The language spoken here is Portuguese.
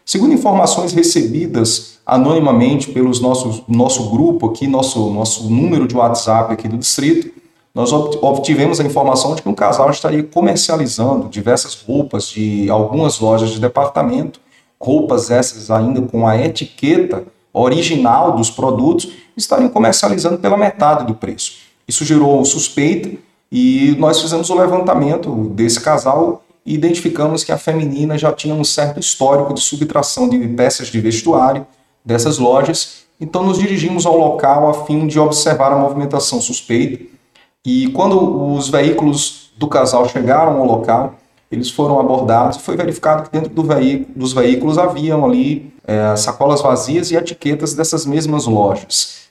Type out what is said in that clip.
Segundo informações recebidas anonimamente pelos nosso grupo aqui, nosso número de WhatsApp aqui do distrito, nós obtivemos a informação de que um casal estaria comercializando diversas roupas de algumas lojas de departamento, roupas essas ainda com a etiqueta original dos produtos, estariam comercializando pela metade do preço. Isso gerou suspeita e nós fizemos o levantamento desse casal e identificamos que a feminina já tinha um certo histórico de subtração de peças de vestuário dessas lojas, então nos dirigimos ao local a fim de observar a movimentação suspeita. E quando os veículos do casal chegaram ao local, eles foram abordados e foi verificado que dentro dos veículos haviam ali sacolas vazias e etiquetas dessas mesmas lojas.